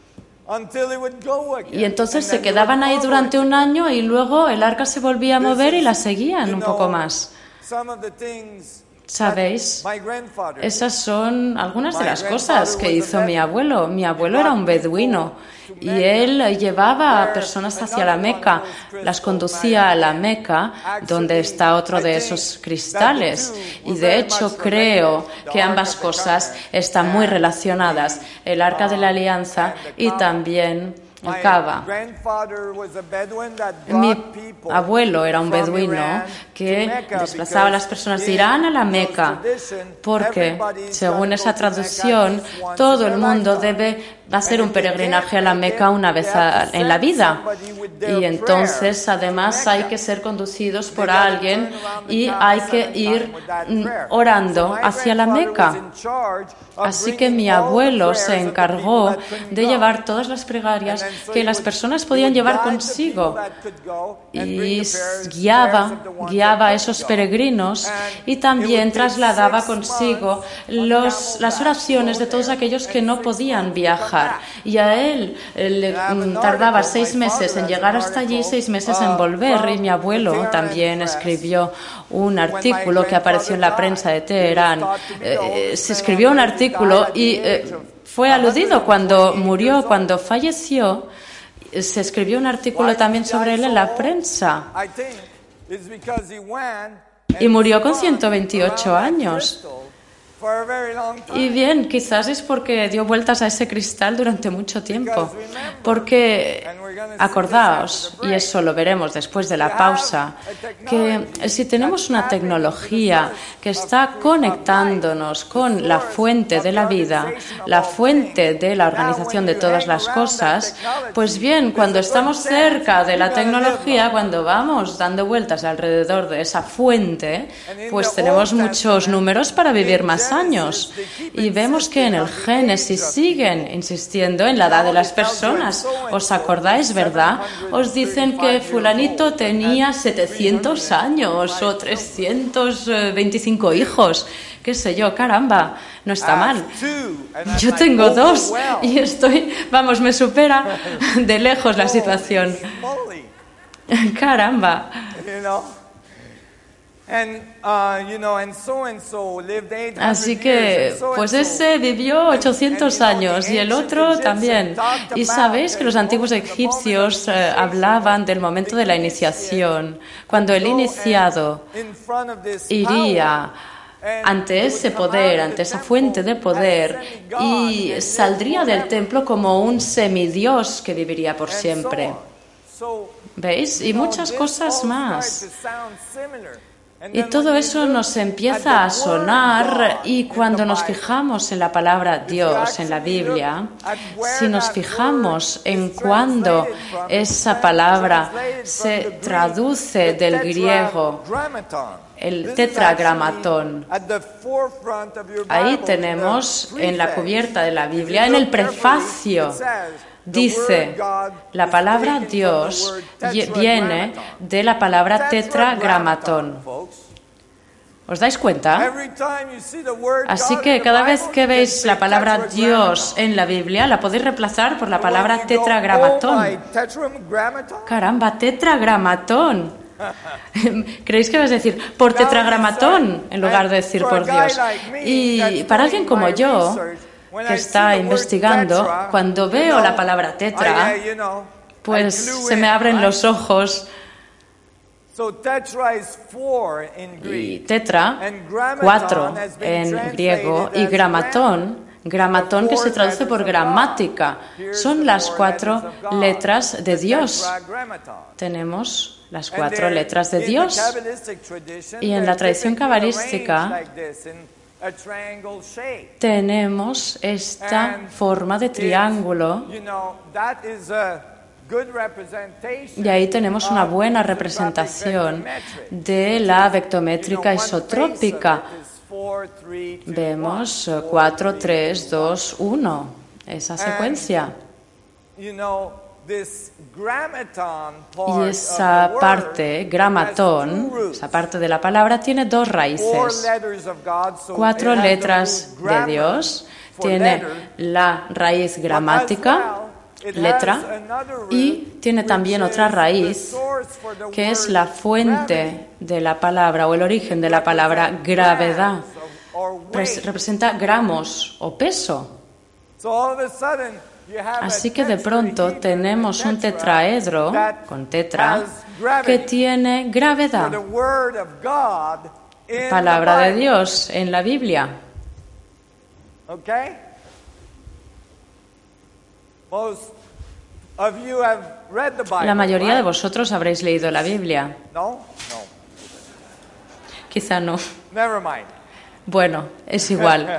Y entonces se quedaban ahí durante un año y luego el arca se volvía a mover y la seguían un poco más. ¿Sabéis? Esas son algunas de las cosas que hizo mi abuelo. Mi abuelo era un beduino y él llevaba a personas hacia la Meca, las conducía a la Meca, donde está otro de esos cristales. Y de hecho creo que ambas cosas están muy relacionadas, el Arca de la Alianza y también el Kaaba. Mi abuelo era un beduino que desplazaba a las personas de Irán a la Meca, porque, según esa traducción, todo el mundo debe hacer un peregrinaje a la Meca una vez en la vida. Y entonces, además, hay que ser conducidos por alguien y hay que ir orando hacia la Meca. Así que mi abuelo se encargó de llevar todas las plegarias que las personas podían llevar consigo y guiaba a esos peregrinos y también trasladaba consigo las oraciones de todos aquellos que no podían viajar. Y a él le tardaba 6 meses en llegar hasta allí, 6 meses en volver. Y mi abuelo también escribió un artículo que apareció en la prensa de Teherán. Se escribió un artículo y fue aludido cuando murió, cuando falleció. Se escribió un artículo también sobre él en la prensa. Y murió con 128 años. Y bien, quizás es porque dio vueltas a ese cristal durante mucho tiempo. Porque, acordaos, y eso lo veremos después de la pausa, que si tenemos una tecnología que está conectándonos con la fuente de la vida, la fuente de la organización de todas las cosas, pues bien, cuando estamos cerca de la tecnología, cuando vamos dando vueltas alrededor de esa fuente, pues tenemos muchos números para vivir más años. Y vemos que en el Génesis siguen insistiendo en la edad de las personas. ¿Os acordáis, verdad? Os dicen que fulanito tenía 700 años o 325 hijos. Qué sé yo, caramba, no está mal. Yo tengo 2 y me supera de lejos la situación. Caramba. Así que, pues ese vivió 800 años y el otro también. Y sabéis que los antiguos egipcios hablaban del momento de la iniciación, cuando el iniciado iría ante ese poder, ante esa fuente de poder, y saldría del templo como un semidios que viviría por siempre. ¿Veis? Y muchas cosas más. Y todo eso nos empieza a sonar, y cuando nos fijamos en la palabra Dios en la Biblia, si nos fijamos en cuándo esa palabra se traduce del griego, el tetragramatón, ahí tenemos en la cubierta de la Biblia, en el prefacio, dice, la palabra Dios viene de la palabra tetragramatón. ¿Os dais cuenta? Así que cada vez que veis la palabra Dios en la Biblia, la podéis reemplazar por la palabra tetragramatón. Caramba, tetragramatón. ¿Creéis que vas a decir por tetragramatón en lugar de decir por Dios? Y para alguien como yo, que está investigando, cuando veo la palabra tetra, pues se me abren los ojos. Y tetra, 4 en griego, y gramatón que se traduce por gramática. Son las 4 letras de Dios. Tenemos las 4 letras de Dios. Y en la tradición cabalística tenemos esta forma de triángulo, y ahí tenemos una buena representación de la vectométrica isotrópica. Vemos 4, 3, 2, 1, esa secuencia. Y esa parte, gramatón, esa parte de la palabra, tiene 2 raíces. 4 letras de Dios. Tiene la raíz gramática, letra, y tiene también otra raíz, que es la fuente de la palabra o el origen de la palabra gravedad. Representa gramos o peso. Así que de pronto tenemos un tetraedro con tetra que tiene gravedad. Palabra de Dios en la Biblia. La mayoría de vosotros habréis leído la Biblia. Quizá no. Bueno, es igual.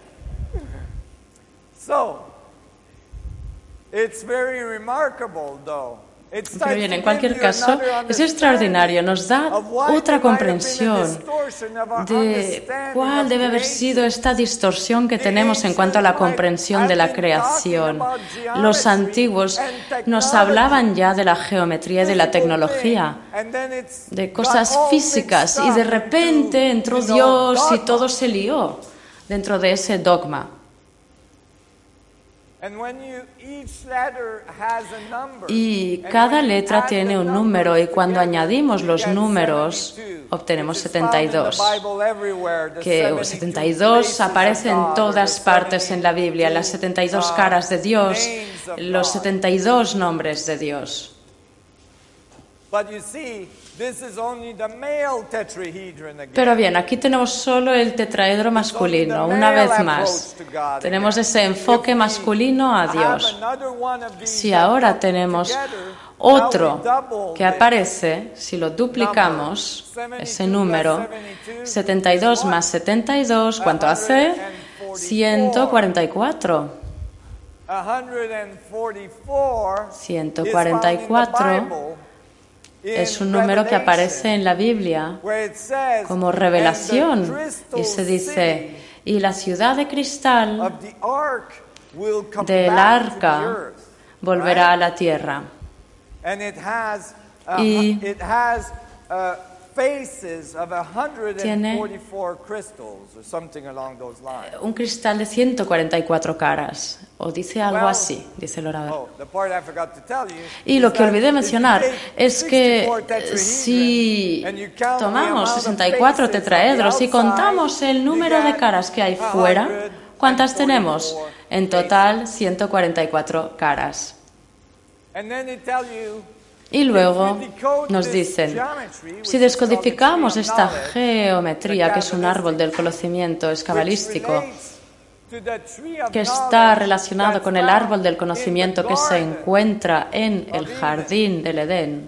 Pero bien, en cualquier caso, es extraordinario, nos da otra comprensión de cuál debe haber sido esta distorsión que tenemos en cuanto a la comprensión de la creación. Los antiguos nos hablaban ya de la geometría y de la tecnología, de cosas físicas, y de repente entró Dios y todo se lió dentro de ese dogma. Y cada letra tiene un número, y cuando añadimos los números obtenemos 72. Que 72 aparece en todas partes en la Biblia, las 72 caras de Dios, los 72 nombres de Dios. Pero bien, aquí tenemos solo el tetraedro masculino, una vez más. Tenemos ese enfoque masculino a Dios. Si ahora tenemos otro que aparece, si lo duplicamos, ese número, 72 más 72, ¿cuánto hace? 144. 144 es un número que aparece en la Biblia como revelación, y se dice, y la ciudad de cristal del arca volverá a la tierra. Y tiene un cristal de 144 caras, o dice algo así, dice el orador. Y lo que olvidé mencionar es que si tomamos 64 tetraedros y contamos el número de caras que hay fuera, ¿cuántas tenemos? En total, 144 caras. Y luego nos dicen, si descodificamos esta geometría, que es un árbol del conocimiento, es cabalístico, que está relacionado con el árbol del conocimiento que se encuentra en el jardín del Edén,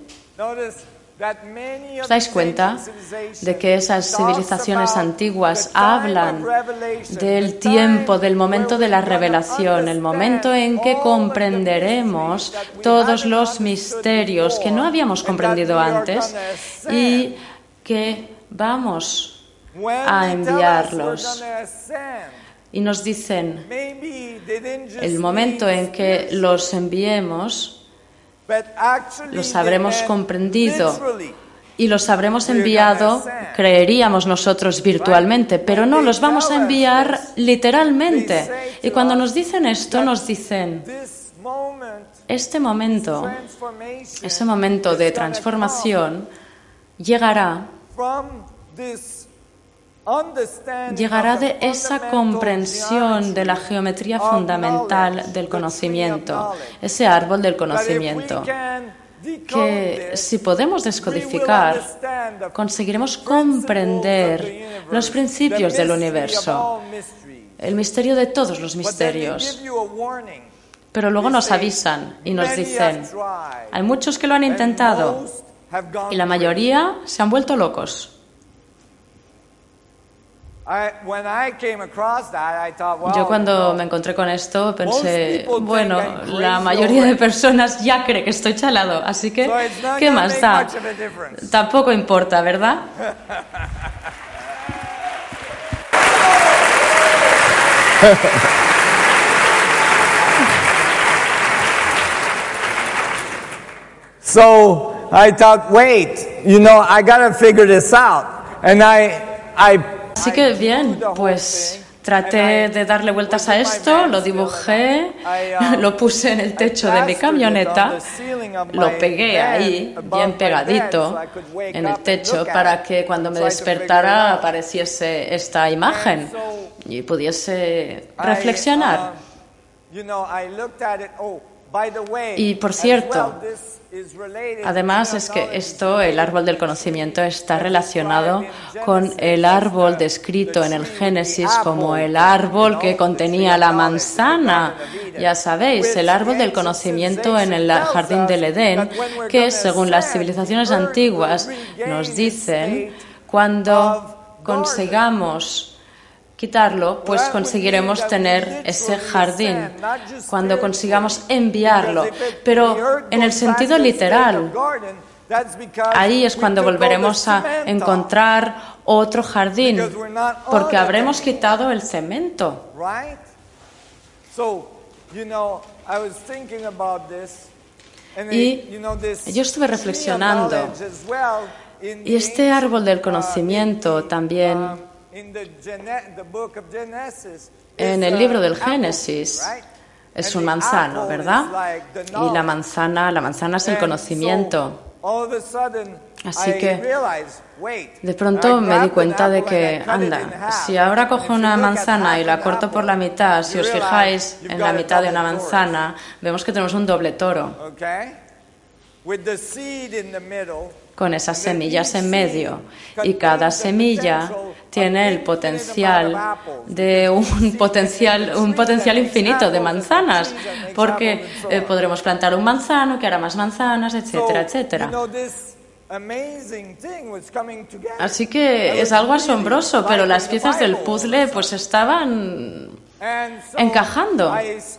¿os dais cuenta de que esas civilizaciones antiguas hablan del tiempo, del momento de la revelación, el momento en que comprenderemos todos los misterios que no habíamos comprendido antes y que vamos a enviarlos? Y nos dicen, el momento en que los enviemos, los habremos comprendido y los habremos enviado, creeríamos nosotros virtualmente, pero no, los vamos a enviar literalmente. Y cuando nos dicen esto, nos dicen, este momento, ese momento de transformación, llegará de esa comprensión de la geometría fundamental del conocimiento, ese árbol del conocimiento, que si podemos descodificar, conseguiremos comprender los principios del universo, el misterio de todos los misterios. Pero luego nos avisan y nos dicen, hay muchos que lo han intentado y la mayoría se han vuelto locos. Yo cuando me encontré con esto pensé, bueno, la mayoría de personas ya cree que estoy chalado, así que, ¿qué más da? Tampoco importa, ¿verdad? So I thought, wait, I gotta figure this out. And Así que bien, pues traté de darle vueltas a esto, lo dibujé, lo puse en el techo de mi camioneta, lo pegué ahí, bien pegadito en el techo, para que cuando me despertara apareciese esta imagen y pudiese reflexionar. Y por cierto, además es que esto, el árbol del conocimiento, está relacionado con el árbol descrito en el Génesis como el árbol que contenía la manzana. Ya sabéis, el árbol del conocimiento en el jardín del Edén, que según las civilizaciones antiguas nos dicen, cuando consigamos quitarlo, pues conseguiremos tener ese jardín, cuando consigamos enviarlo. Pero en el sentido literal, ahí es cuando volveremos a encontrar otro jardín, porque habremos quitado el cemento. Y yo estuve reflexionando, y este árbol del conocimiento también, en el libro del Génesis, es un manzano, ¿verdad? Y la manzana es el conocimiento. Así que de pronto me di cuenta de que, anda, si ahora cojo una manzana y la corto por la mitad, si os fijáis en la mitad de una manzana, vemos que tenemos un doble toro, con esas semillas en medio, y cada semilla tiene el potencial de un potencial infinito de manzanas, porque podremos plantar un manzano que hará más manzanas, etcétera, etcétera. Así que es algo asombroso, pero las piezas del puzzle pues estaban encajando.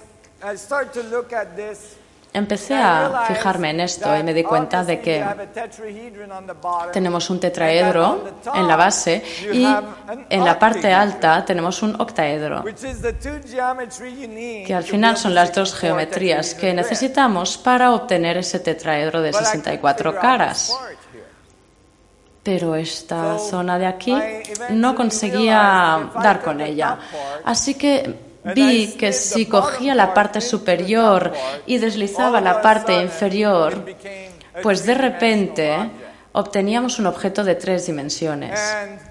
Empecé a fijarme en esto y me di cuenta de que tenemos un tetraedro en la base y en la parte alta tenemos un octaedro, que al final son las dos geometrías que necesitamos para obtener ese tetraedro de 64 caras. Pero esta zona de aquí no conseguía dar con ella. Así que vi que si cogía la parte superior y deslizaba la parte inferior, pues de repente obteníamos un objeto de 3 dimensiones.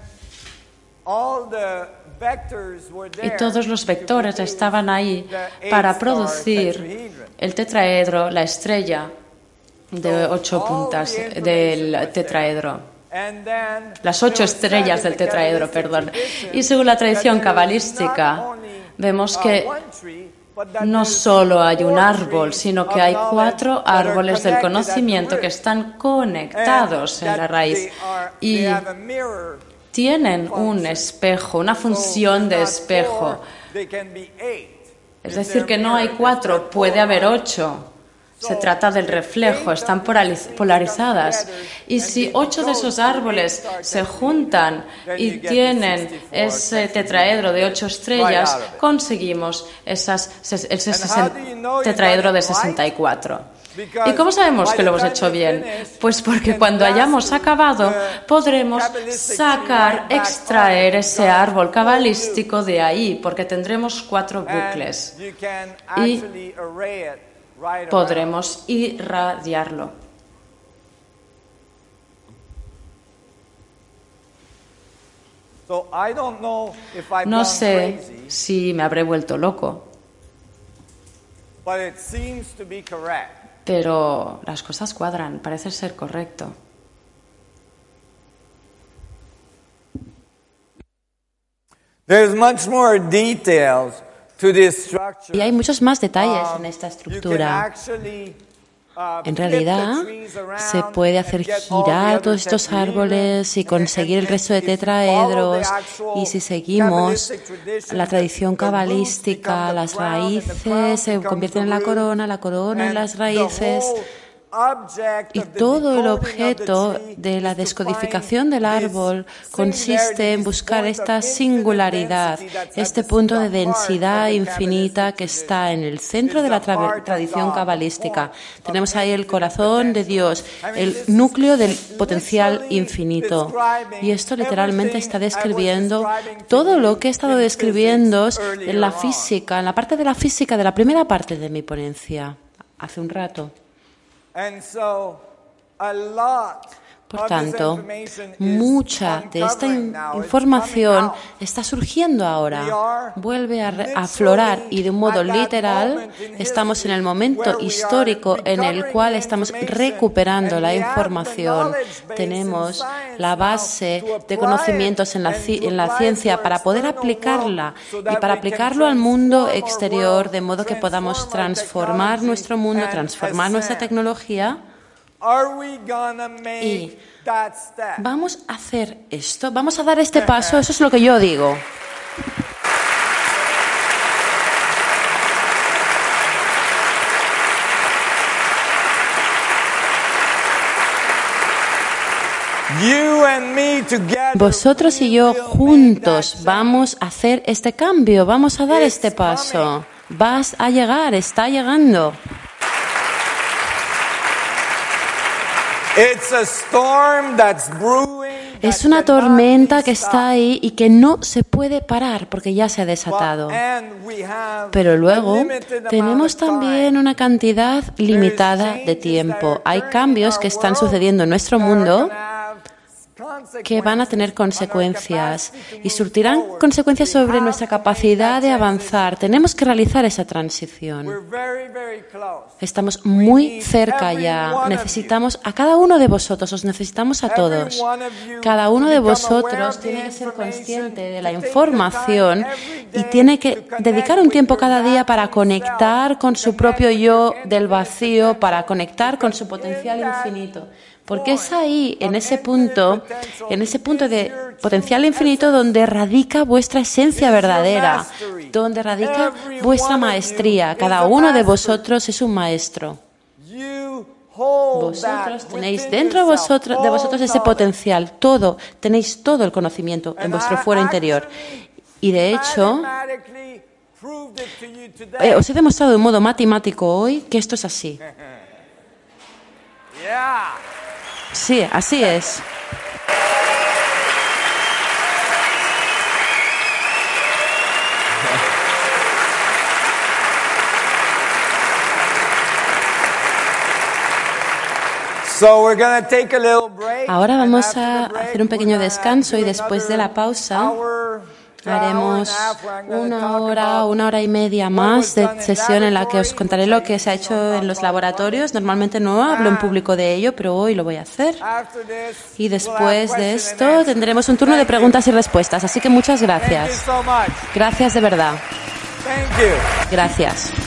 Y todos los vectores estaban ahí para producir el tetraedro, la estrella. de 8 puntas del tetraedro. Las 8 estrellas del tetraedro, perdón. Y según la tradición cabalística, vemos que no solo hay un árbol, sino que hay 4 árboles del conocimiento que están conectados en la raíz y tienen un espejo, una función de espejo. Es decir, que no hay 4, puede haber 8. Se trata del reflejo, están polarizadas. Y si 8 de esos árboles se juntan y tienen ese tetraedro de 8 estrellas, conseguimos ese tetraedro de 64. ¿Y cómo sabemos que lo hemos hecho bien? Pues porque cuando hayamos acabado podremos extraer ese árbol cabalístico de ahí, porque tendremos 4 bucles y podremos irradiarlo. No sé si me habré vuelto loco, pero las cosas cuadran, parece ser correcto. There's much more details to this structure. Y hay muchos más detalles en esta estructura. En realidad, se puede hacer girar todos estos árboles y conseguir el resto de tetraedros. Y si seguimos la tradición cabalística, las raíces se convierten en la corona en las raíces. Y todo el objeto de la descodificación del árbol consiste en buscar esta singularidad, este punto de densidad infinita que está en el centro de la tradición cabalística. Tenemos ahí el corazón de Dios, el núcleo del potencial infinito. Y esto literalmente está describiendo todo lo que he estado describiendo en la física, en la parte de la física de la primera parte de mi ponencia, hace un rato. Por tanto, mucha de esta información está surgiendo ahora, vuelve a aflorar y de un modo literal estamos en el momento histórico en el cual estamos recuperando la información. Tenemos la base de conocimientos en la ciencia para poder aplicarla y para aplicarlo al mundo exterior de modo que podamos transformar nuestro mundo, transformar nuestra tecnología. Y vamos a hacer esto, vamos a dar este paso, eso es lo que yo digo. Vosotros y yo juntos vamos a hacer este cambio, vamos a dar este paso. Vas a llegar, está llegando. Es una tormenta que está ahí y que no se puede parar porque ya se ha desatado. Pero luego tenemos también una cantidad limitada de tiempo. Hay cambios que están sucediendo en nuestro mundo que van a tener consecuencias y surtirán consecuencias sobre nuestra capacidad de avanzar. Tenemos que realizar esa transición. Estamos muy cerca ya. Necesitamos a cada uno de vosotros, os necesitamos a todos. Cada uno de vosotros tiene que ser consciente de la información y tiene que dedicar un tiempo cada día para conectar con su propio yo del vacío, para conectar con su potencial infinito. Porque es ahí, en ese punto de potencial infinito, donde radica vuestra esencia verdadera, donde radica vuestra maestría. Cada uno de vosotros es un maestro. Vosotros tenéis dentro de vosotros ese potencial, tenéis todo el conocimiento en vuestro fuero interior. Y de hecho, os he demostrado de un modo matemático hoy que esto es así. Sí, así es. Ahora vamos a hacer un pequeño descanso y después de la pausa Haremos una hora y media más de sesión en la que os contaré lo que se ha hecho en los laboratorios. Normalmente no hablo en público de ello, pero hoy lo voy a hacer. Y después de esto tendremos un turno de preguntas y respuestas. Así que muchas gracias. Gracias de verdad. Gracias.